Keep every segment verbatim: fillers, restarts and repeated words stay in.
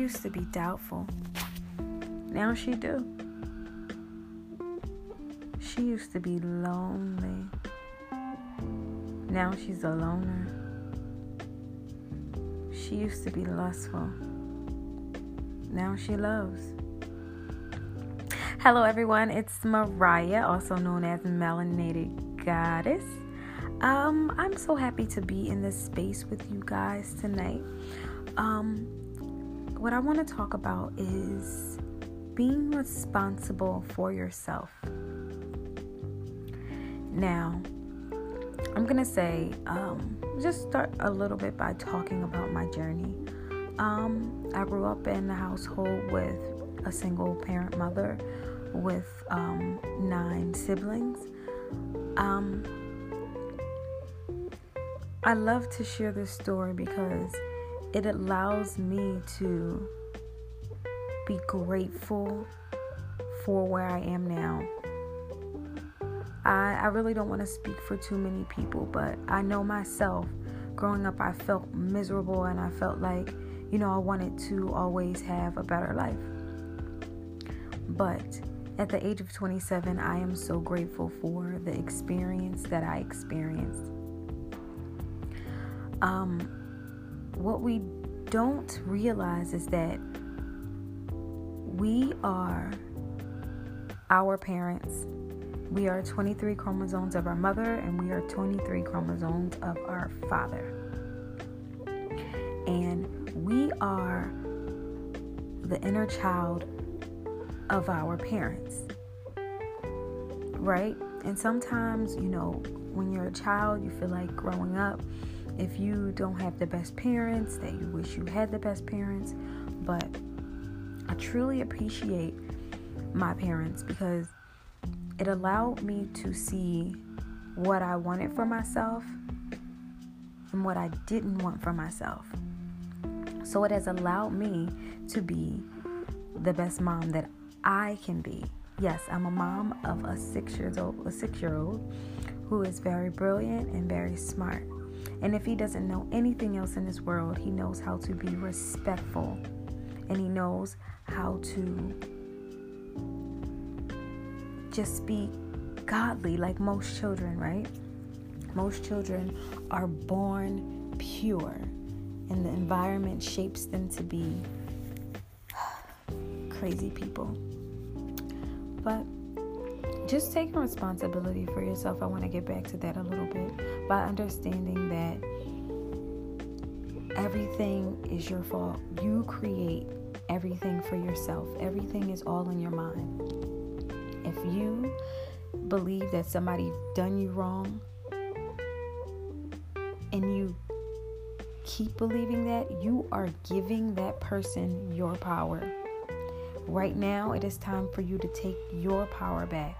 used to be doubtful. Now she do. She used to be lonely. Now she's a loner. She used to be lustful. Now she loves. Hello everyone, it's Mariah, also known as Melanated Goddess. Um, I'm so happy to be in this space with you guys tonight. Um, what I want to talk about is being responsible for yourself. Now, I'm going to say, um, just start a little bit by talking about my journey. Um, I grew up in a household with a single parent mother with um, nine siblings. Um, I love to share this story because it allows me to be grateful for where I am now. I, I really don't want to speak for too many people, but I know myself. Growing up, I felt miserable and I felt like, you know, I wanted to always have a better life. But at the age of twenty-seven, I am so grateful for the experience that I experienced. Um, what we don't realize is that we are our parents. We are twenty-three chromosomes of our mother, and we are twenty-three chromosomes of our father. And we are the inner child of our parents, right? And sometimes, you know, when you're a child, you feel like growing up, if you don't have the best parents, that you wish you had the best parents. But I truly appreciate my parents because it allowed me to see what I wanted for myself and what I didn't want for myself. So it has allowed me to be the best mom that I can be. Yes, I'm a mom of a six years old, a six-year-old who is very brilliant and very smart. And if he doesn't know anything else in this world, he knows how to be respectful, and he knows how to just be godly like most children, right? Most children are born pure, and the environment shapes them to be crazy people. But just taking responsibility for yourself, I want to get back to that a little bit by understanding that everything is your fault. You create everything for yourself. Everything is all in your mind. If you believe that somebody done you wrong and you keep believing that, you are giving that person your power. Right now, it is time for you to take your power back.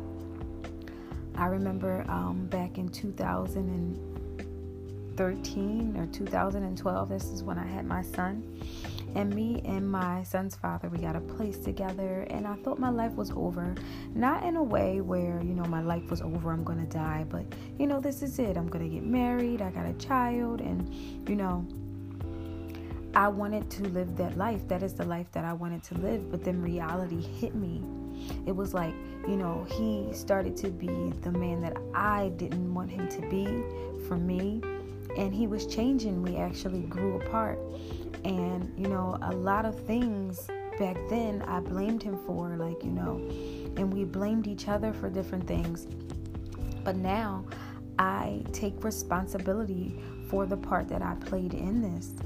I remember um, back in two thousand thirteen or two thousand twelve, this is when I had my son. And me and my son's father, we got a place together, and I thought my life was over. Not in a way where, you know, my life was over, I'm going to die, but, you know, this is it. I'm going to get married, I got a child, and, you know, I wanted to live that life. That is the life that I wanted to live, but then reality hit me. It was like, you know, he started to be the man that I didn't want him to be for me, and he was changing. We actually grew apart. And, you know, a lot of things back then I blamed him for, like, you know, and we blamed each other for different things. But now I take responsibility for the part that I played in this.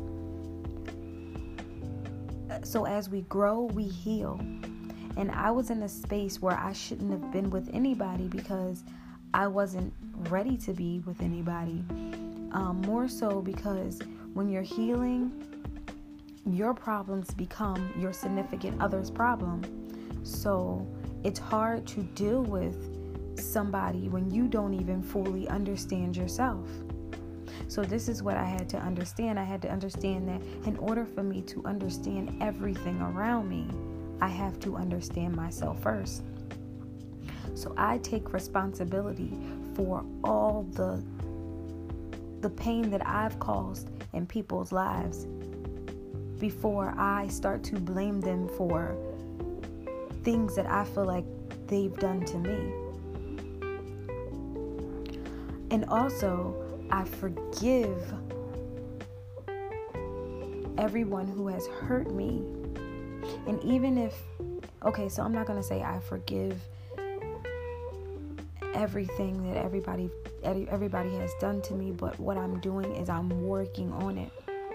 So as we grow, we heal. And I was in a space where I shouldn't have been with anybody because I wasn't ready to be with anybody. Um, more so because when you're healing, your problems become your significant other's problem. So it's hard to deal with somebody when you don't even fully understand yourself. So this is what I had to understand. I had to understand that in order for me to understand everything around me, I have to understand myself first. So I take responsibility for all the the pain that I've caused in people's lives. before I start to blame them for things that I feel like they've done to me. And also, I forgive everyone who has hurt me. And even if, okay, so I'm not going to say I forgive everything that everybody everybody has done to me, but what I'm doing is I'm working on it,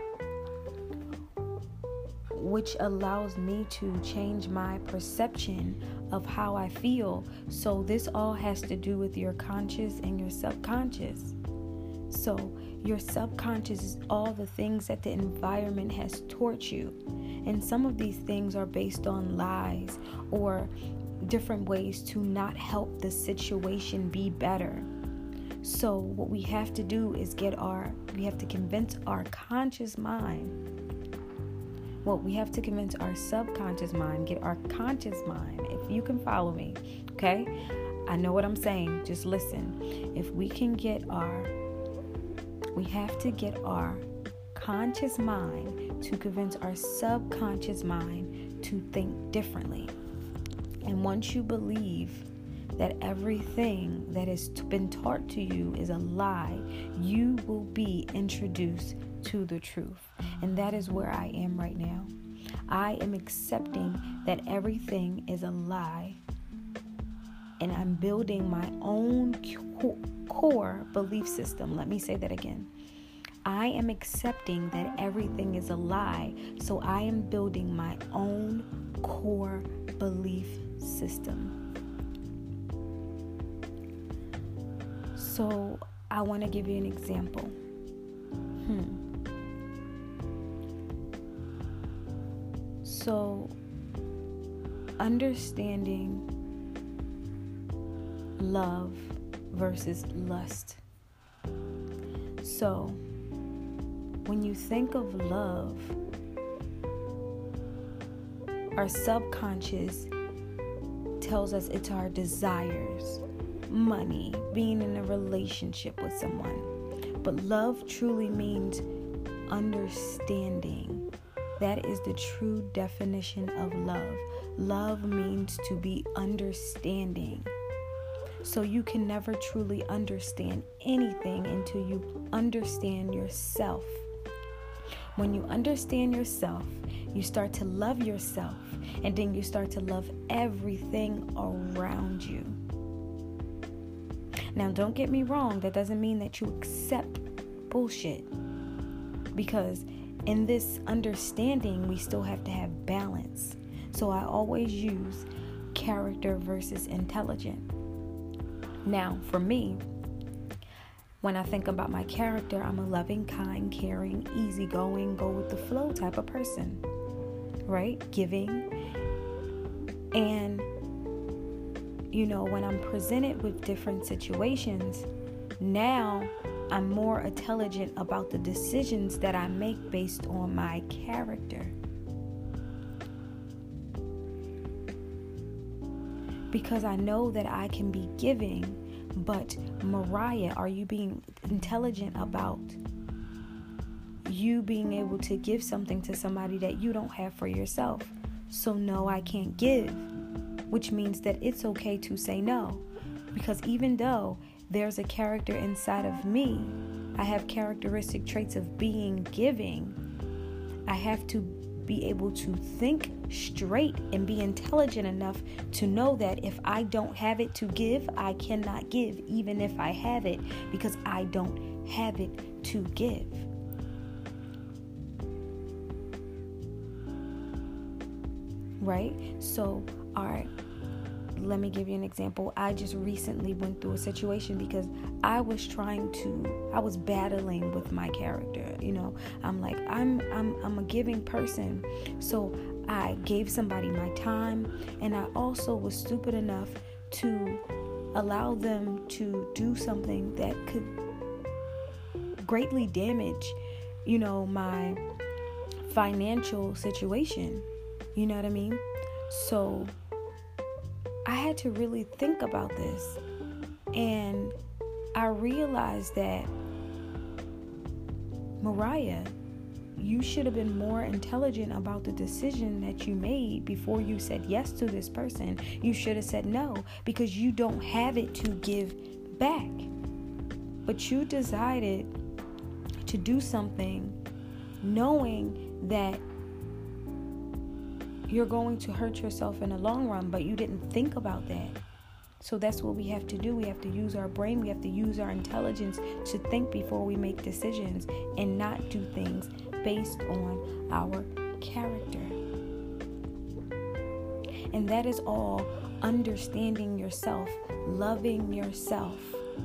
which allows me to change my perception of how I feel. So this all has to do with your conscious and your subconscious. So your subconscious is all the things that the environment has taught you. And some of these things are based on lies or different ways to not help the situation be better. So what we have to do is get our, we have to convince our conscious mind. Well, we have to convince our subconscious mind, get our conscious mind, if you can follow me, okay? I know what I'm saying, just listen. If we can get our, we have to get our conscious mind to convince our subconscious mind to think differently. And once you believe that everything that has been taught to you is a lie, you will be introduced to the truth. And that is where I am right now. I am accepting that everything is a lie. And I'm building my own core belief system. Let me say that again. I am accepting that everything is a lie. So I am building my own core belief system. So I want to give you an example. Hmm. So understanding love versus lust. So when you think of love, our subconscious tells us it's our desires, money, being in a relationship with someone. But love truly means understanding. That is the true definition of love. Love means to be understanding. So you can never truly understand anything until you understand yourself. When you understand yourself, you start to love yourself, and then you start to love everything around you. Now, don't get me wrong. That doesn't mean that you accept bullshit. Because in this understanding, we still have to have balance. So I always use character versus intelligent. Now, for me, when I think about my character, I'm a loving, kind, caring, easygoing, go with the flow type of person, right? Giving. And, you know, when I'm presented with different situations, now I'm more intelligent about the decisions that I make based on my character. Because I know that I can be giving. But Mariah, are you being intelligent about you being able to give something to somebody that you don't have for yourself? So no, I can't give, which means that it's okay to say no. Because even though there's a character inside of me, I have characteristic traits of being giving, I have to be able to think straight and be intelligent enough to know that if I don't have it to give, I cannot give even if I have it, because I don't have it to give. Right? So, all right. Let me give you an example. I just recently went through a situation because I was trying to, I was battling with my character. You know, I'm like, I'm, I'm, I'm a giving person. So I gave somebody my time, and I also was stupid enough to allow them to do something that could greatly damage, you know, my financial situation. You know what I mean? So I had to really think about this, and I realized that, Mariah, you should have been more intelligent about the decision that you made before you said yes to this person. You should have said no, because you don't have it to give back. But you decided to do something knowing that you're going to hurt yourself in the long run, but you didn't think about that. So that's what we have to do. We have to use our brain. We have to use our intelligence to think before we make decisions, and not do things based on our character. And that is all understanding yourself, loving yourself.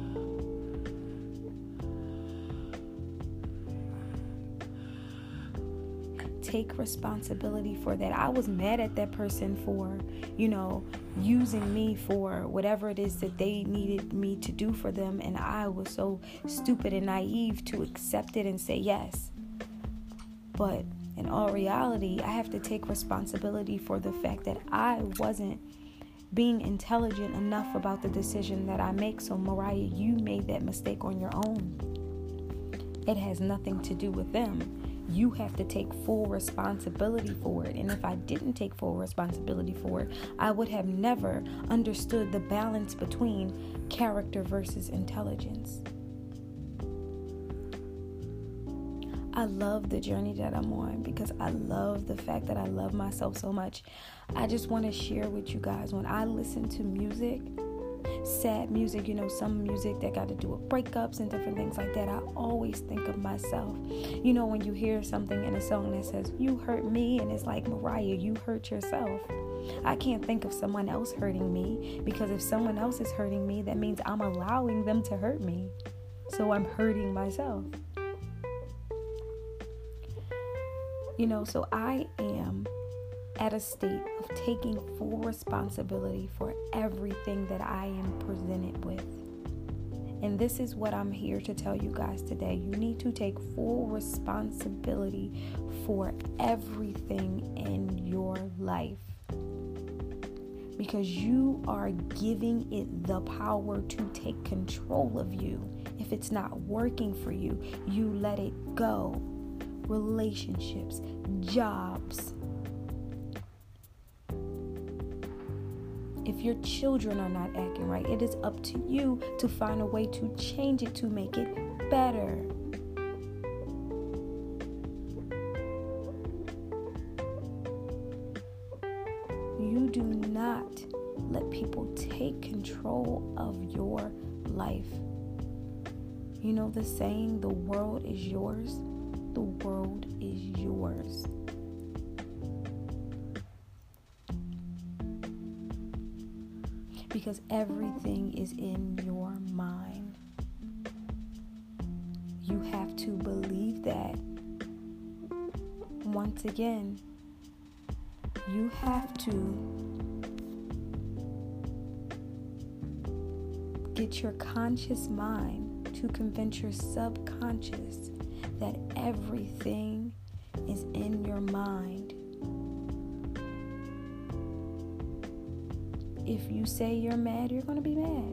Take responsibility for that. I was mad at that person for, you know, using me for whatever it is that they needed me to do for them. And I was so stupid and naive to accept it and say yes. But in all reality, I have to take responsibility for the fact that I wasn't being intelligent enough about the decision that I make. So Mariah, you made that mistake on your own. It has nothing to do with them. You have to take full responsibility for it. And if I didn't take full responsibility for it, I would have never understood the balance between character versus intelligence. I love the journey that I'm on because I love the fact that I love myself so much. I just want to share with you guys, when I listen to music, sad music, you know, some music that got to do with breakups and different things like that, I always think of myself. You know, when you hear something in a song that says, you hurt me, and it's like, Mariah, you hurt yourself. I can't think of someone else hurting me, because if someone else is hurting me, that means I'm allowing them to hurt me. So I'm hurting myself. You know, so I am at a state of taking full responsibility for everything that I am presented with. And this is what I'm here to tell you guys today. You need to take full responsibility for everything in your life, because you are giving it the power to take control of you. If it's not working for you, you let it go. Relationships, jobs. If your children are not acting right, it is up to you to find a way to change it, to make it better. You do not let people take control of your life. You know the saying, the world is yours. The world is yours. Because everything is in your mind. You have to believe that. Once again, you have to get your conscious mind to convince your subconscious that everything is in your mind. If you say you're mad, you're going to be mad.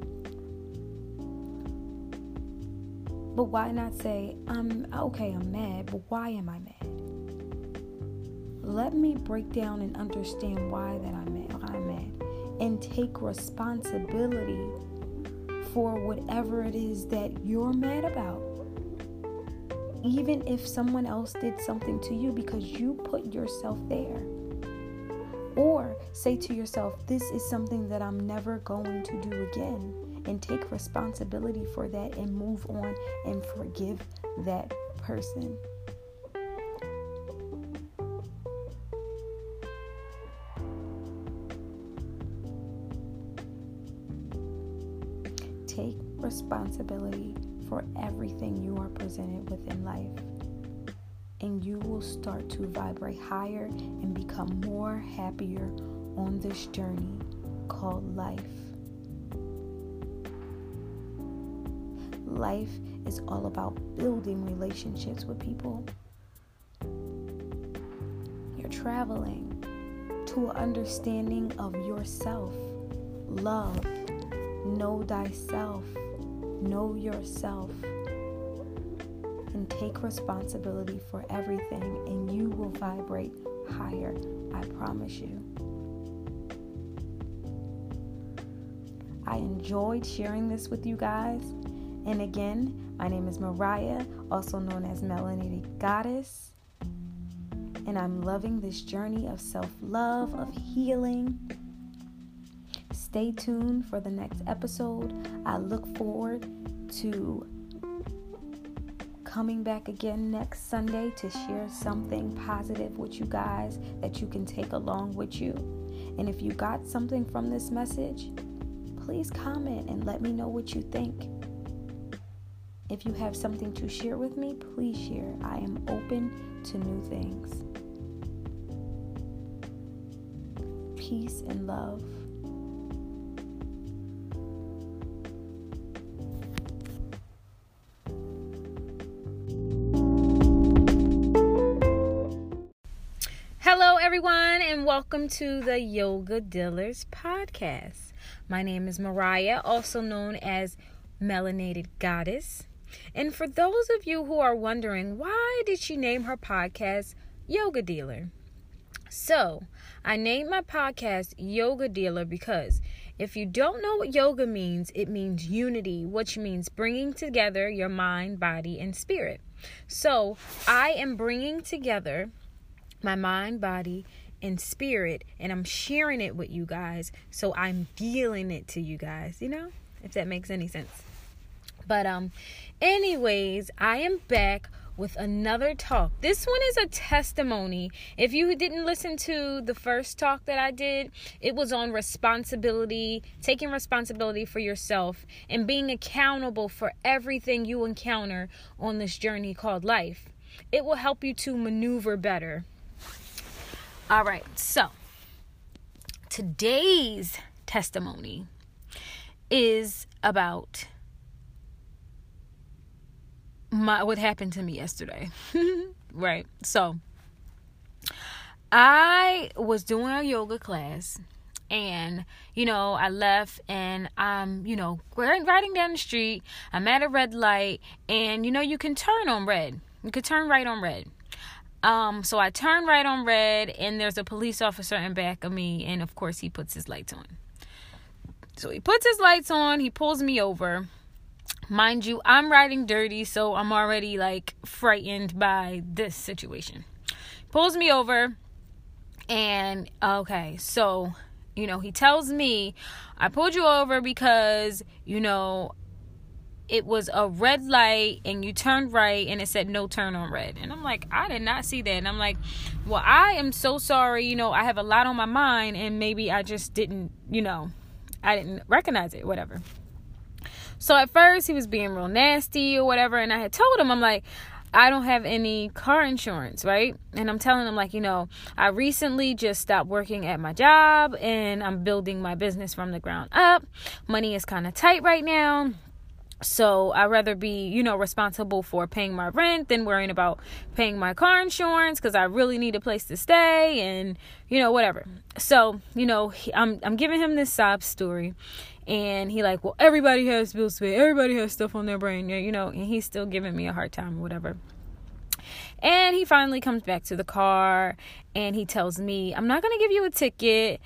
But why not say, I'm okay, I'm mad, but why am I mad? Let me break down and understand why that I'm mad, why I'm mad, and take responsibility for whatever it is that you're mad about. Even if someone else did something to you, because you put yourself there. Or say to yourself, this is something that I'm never going to do again, and take responsibility for that and move on and forgive that person. Take responsibility for everything you are presented with in life. And you will start to vibrate higher and become more happier on this journey called life. Life is all about building relationships with people. You're traveling to an understanding of yourself. Love. Know thyself. Know yourself. and take responsibility for everything, and you will vibrate higher. I promise you. I enjoyed sharing this with you guys. And again, my name is Mariah, also known as Melanated Goddess. And I'm loving this journey of self-love, of healing. Stay tuned for the next episode. I look forward to coming back again next Sunday to share something positive with you guys that you can take along with you. And if you got something from this message, please comment and let me know what you think. If you have something to share with me, please share. I am open to new things. Peace and love. Hello, everyone, and welcome to the Yoga Dealers podcast. My name is Mariah, also known as Melanated Goddess. And for those of you who are wondering, why did she name her podcast Yoga Dealer? So, I named my podcast Yoga Dealer because if you don't know what yoga means, it means unity, which means bringing together your mind, body, and spirit. So, I am bringing together my mind, body, and spirit, and I'm sharing it with you guys. So I'm dealing it to you guys, you know, if that makes any sense. But um, anyways, I am back with another talk. This one is a testimony. If you didn't listen to the first talk that I did, it was on responsibility, taking responsibility for yourself, and being accountable for everything you encounter on this journey called life. It will help you to maneuver better. All right, so today's testimony is about my what happened to me yesterday. Right, so I was doing a yoga class, and you know I left, and I'm you know riding down the street. I'm at a red light, and you know you can turn on red. You can turn right on red. Um, so I turn right on red, and there's a police officer in back of me, and of course he puts his lights on. So he puts his lights on, he pulls me over. Mind you, I'm riding dirty, so I'm already like frightened by this situation. Pulls me over, and okay, so, you know, he tells me, I pulled you over because, you know, it was a red light and you turned right and it said no turn on red. And I'm like, I did not see that. And I'm like, well, I am so sorry. You know, I have a lot on my mind, and maybe I just didn't, you know, I didn't recognize it, whatever. So at first he was being real nasty or whatever. And I had told him, I'm like, I don't have any car insurance, right? And I'm telling him, like, you know, I recently just stopped working at my job and I'm building my business from the ground up. Money is kind of tight right now. So I'd rather be, you know, responsible for paying my rent than worrying about paying my car insurance, because I really need a place to stay and, you know, whatever. So, you know, he, I'm I'm giving him this sob story, and he like, well, everybody has bills to pay. Everybody has stuff on their brain, you know, and he's still giving me a hard time or whatever. And he finally comes back to the car, and he tells me, I'm not going to give you a ticket.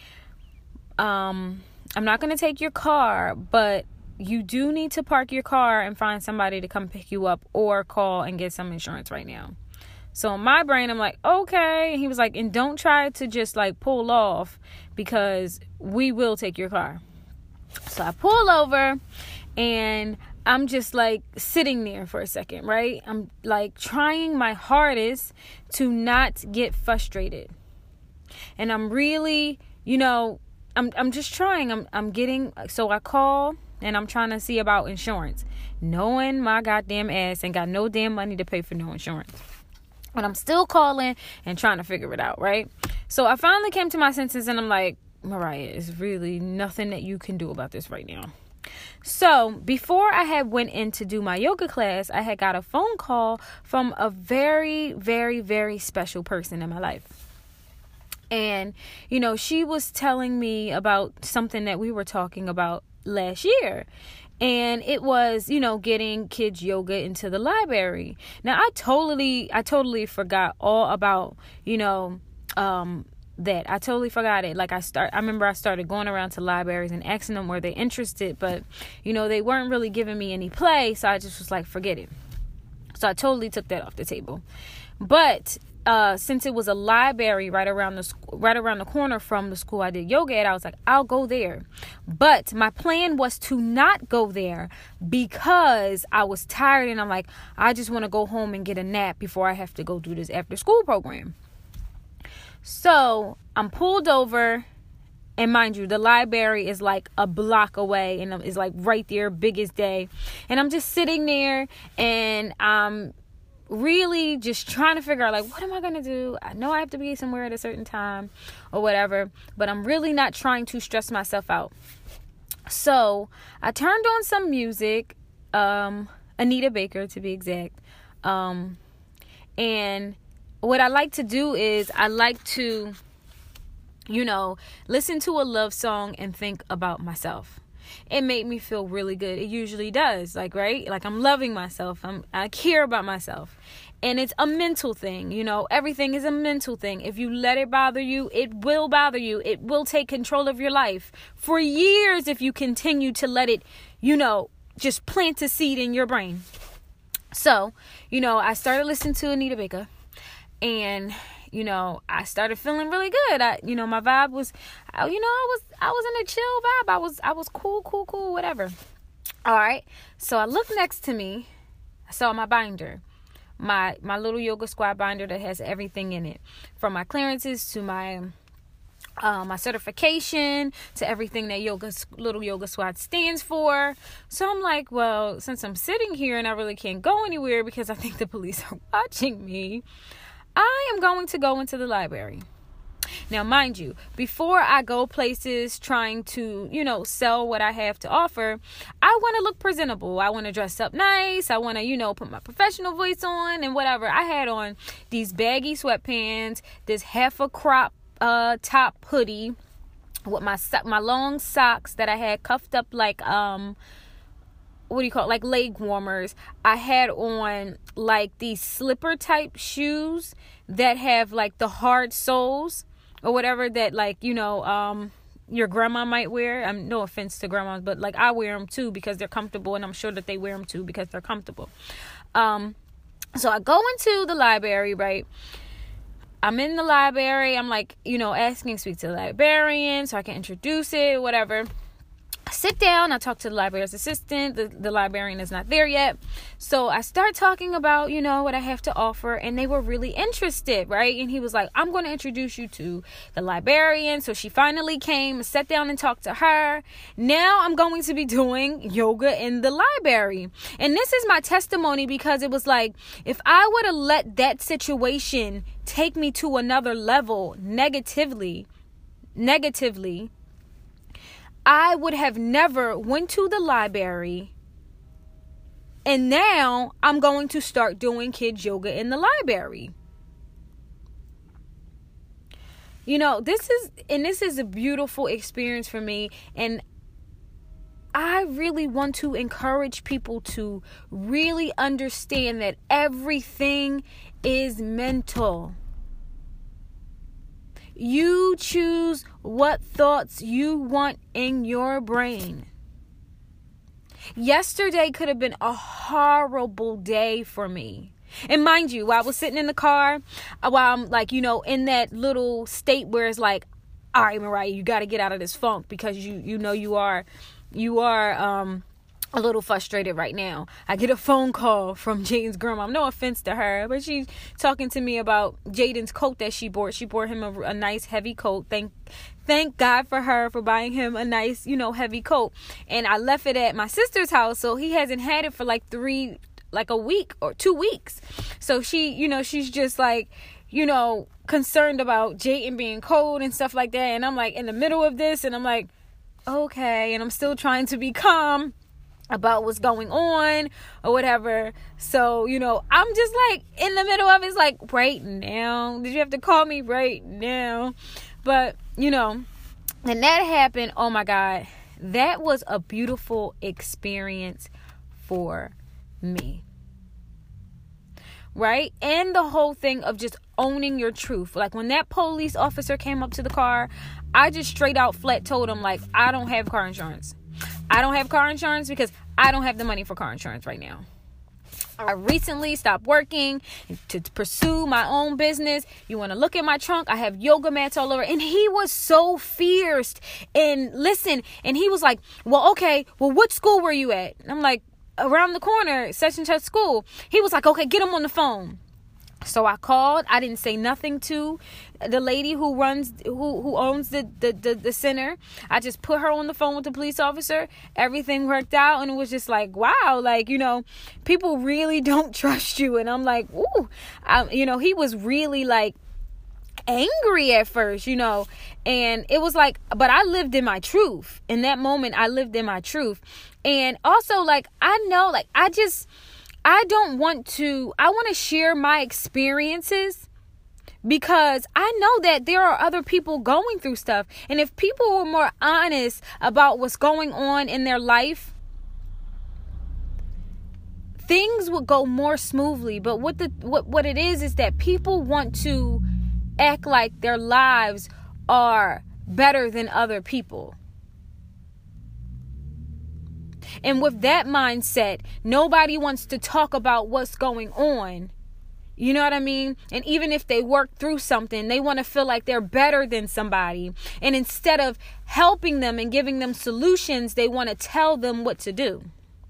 Um, I'm not going to take your car, but you do need to park your car and find somebody to come pick you up or call and get some insurance right now. So in my brain, I'm like, okay. And he was like, and don't try to just like pull off, because we will take your car. So I pull over, and I'm just like sitting there for a second, right? I'm like trying my hardest to not get frustrated. And I'm really, you know, I'm I'm just trying. I'm I'm getting, so I call, and I'm trying to see about insurance, knowing my goddamn ass ain't got no damn money to pay for no insurance. But I'm still calling and trying to figure it out, right? So I finally came to my senses, and I'm like, Mariah, there's really nothing that you can do about this right now. So before I had went in to do my yoga class, I had got a phone call from a very, very, very special person in my life. And, you know, she was telling me about something that we were talking about last year. And it was, you know, getting kids yoga into the library. Now, I totally, I totally forgot all about, you know, um, that. I totally forgot it. Like I start, I remember I started going around to libraries and asking them were they interested, but, you know, they weren't really giving me any play. So I just was like, forget it. So I totally took that off the table. But Uh, since it was a library right around the sc- right around the corner from the school I did yoga at, I was like, I'll go there. But my plan was to not go there because I was tired and I'm like, I just want to go home and get a nap before I have to go do this after school program. So I'm pulled over, and mind you, the library is like a block away and it's like right there, biggest day. And I'm just sitting there and I'm really just trying to figure out, like, what am I going to do? I know I have to be somewhere at a certain time or whatever, but I'm really not trying to stress myself out. So I turned on some music, um, Anita Baker to be exact. Um, and what I like to do is I like to, you know, listen to a love song and think about myself. It made me feel really good. It usually does, like, right? Like I'm loving myself. I'm, I care about myself. And it's a mental thing, you know, everything is a mental thing. If you let it bother you, it will bother you. It will take control of your life for years if you continue to let it, you know, just plant a seed in your brain. So, you know, I started listening to Anita Baker and you know, I started feeling really good. I, you know, my vibe was, you know, I was, I was in a chill vibe. I was, I was cool, cool, cool, whatever. All right. So I looked next to me. I saw my binder, my, my little yoga squad binder that has everything in it, from my clearances to my, uh, my certification to everything that yoga, little yoga squad stands for. So I'm like, well, since I'm sitting here and I really can't go anywhere because I think the police are watching me, I am going to go into the library. Now, mind you, before I go places trying to, you know, sell what I have to offer, I want to look presentable. I want to dress up nice. I want to, you know, put my professional voice on and whatever. I had on these baggy sweatpants, this half a crop uh, top hoodie with my my long socks that I had cuffed up like um. what do you call it? Like leg warmers. I had on like these slipper type shoes that have like the hard soles or whatever that, like, you know, um, your grandma might wear. I'm no offense to grandmas, but like I wear them too because they're comfortable, and I'm sure that they wear them too because they're comfortable. Um, so I go into the library, right? I'm in the library. I'm like, you know, asking to speak to the librarian so I can introduce it, whatever. I sit down, I talk to the librarian's assistant. The, the librarian is not there yet. So I start talking about, you know, what I have to offer, and they were really interested, right? And he was like, I'm going to introduce you to the librarian. So she finally came, sat down and talked to her. Now I'm going to be doing yoga in the library. And this is my testimony because it was like, if I would have let that situation take me to another level negatively, negatively, I would have never went to the library, and now I'm going to start doing kids yoga in the library. You know, this is, and this is a beautiful experience for me, and I really want to encourage people to really understand that everything is mental. You choose what thoughts you want in your brain. Yesterday could have been a horrible day for me. And mind you, while I was sitting in the car, while I'm like, you know, in that little state where it's like, all right, Mariah, you got to get out of this funk because you, you know, you are, you are, um, a little frustrated right now. I get a phone call from Jaden's grandma. No offense to her, but she's talking to me about Jaden's coat that she bought. She bought him a, a nice heavy coat. Thank, thank God for her for buying him a nice, you know, heavy coat. And I left it at my sister's house, so he hasn't had it for like three, like a week or two weeks. So she, you know, she's just like, you know, concerned about Jaden being cold and stuff like that. And I'm like in the middle of this, and I'm like, okay, and I'm still trying to be calm about what's going on or whatever. So, you know, I'm just like in the middle of it. It's like, right now, did you have to call me right now? But, you know, and that happened. Oh my God. That was a beautiful experience for me. Right? And the whole thing of just owning your truth. Like when that police officer came up to the car, I just straight out flat told him, like, I don't have car insurance. I don't have car insurance because I don't have the money for car insurance right now. I recently stopped working to pursue my own business. You want to look at my trunk? I have yoga mats all over. And he was so fierce. And listen, and he was like, well, okay, well, what school were you at? And I'm like, around the corner, such and such school. He was like, okay, get him on the phone. So I called. I didn't say nothing to the lady who runs, who, who owns the, the, the, the center. I just put her on the phone with the police officer. Everything worked out. And it was just like, wow, like, you know, people really don't trust you. And I'm like, ooh, I, you know, he was really like angry at first, you know, and it was like, but I lived in my truth. In that moment, I lived in my truth. And also, like, I know, like, I just, I don't want to, I want to share my experiences because I know that there are other people going through stuff. And if people were more honest about what's going on in their life, things would go more smoothly. But what the what, what it is is that people want to act like their lives are better than other people. And with that mindset, nobody wants to talk about what's going on. You know what I mean? And even if they work through something, they want to feel like they're better than somebody. And instead of helping them and giving them solutions, they want to tell them what to do.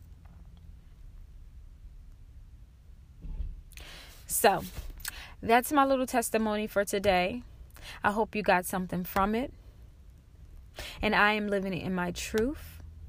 So, that's my little testimony for today. I hope you got something from it. And I am living in my truth.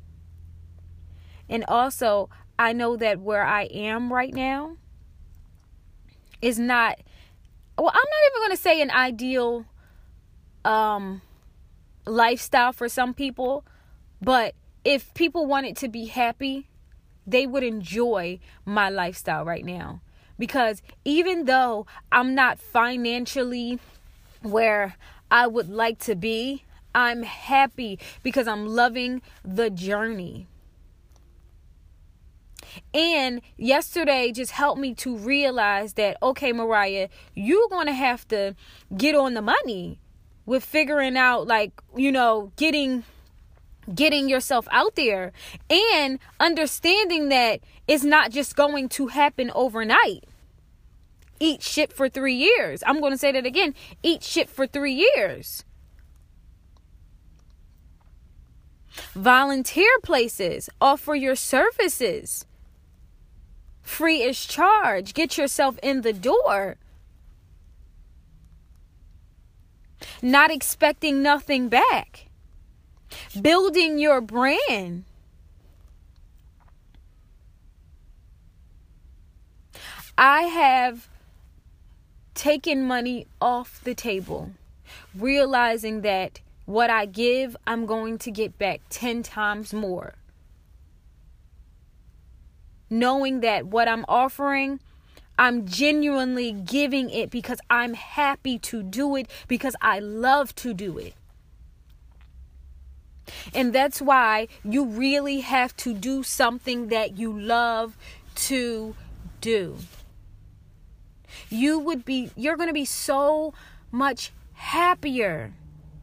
And also, I know that where I am right now is not, well, I'm not even going to say an ideal um, lifestyle for some people. But if people wanted to be happy, they would enjoy my lifestyle right now. Because even though I'm not financially where I would like to be, I'm happy because I'm loving the journey. And yesterday just helped me to realize that, okay, Mariah, you're going to have to get on the money with figuring out, like, you know, getting getting yourself out there and understanding that it's not just going to happen overnight. Eat shit for three years. I'm going to say that again. Eat shit for three years. Volunteer places. Offer your services. Free is charge. Get yourself in the door. Not expecting nothing back. Building your brand. I have taken money off the table, realizing that what I give, I'm going to get back ten times more. Knowing that what I'm offering, I'm genuinely giving it because I'm happy to do it, because I love to do it. And that's why you really have to do something that you love to do. You would be, you're going to be so much happier.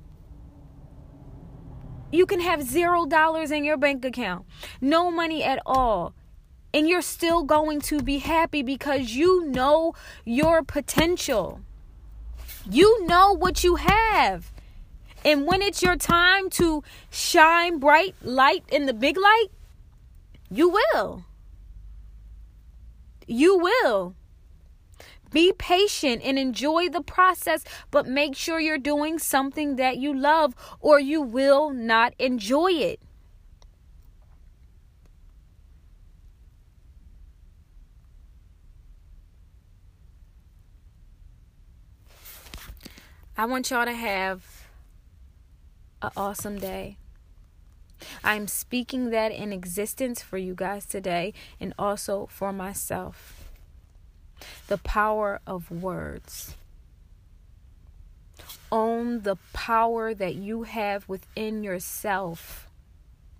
You can have zero dollars in your bank account, no money at all. And you're still going to be happy because you know your potential. You know what you have. And when it's your time to shine bright light in the big light, you will. You will. Be patient and enjoy the process, but make sure you're doing something that you love or you will not enjoy it. I want y'all to have an awesome day. I'm speaking that in existence for you guys today and also for myself. The power of words. Own the power that you have within yourself.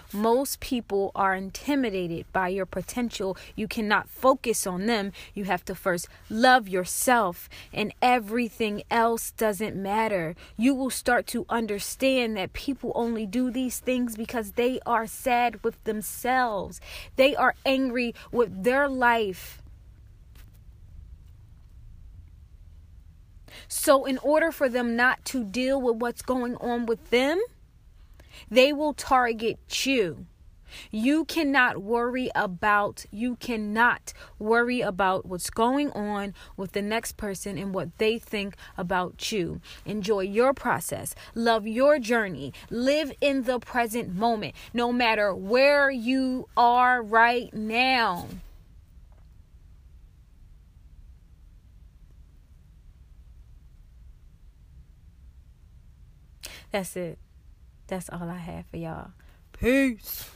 Most people are intimidated by your potential. You cannot focus on them. You have to first love yourself, and everything else doesn't matter. You will start to understand that people only do these things because they are sad with themselves. They are angry with their life. So in order for them not to deal with what's going on with them, they will target you. You cannot worry about, you cannot worry about what's going on with the next person and what they think about you. Enjoy your process. Love your journey. Live in the present moment, no matter where you are right now. That's it. That's all I have for y'all. Peace.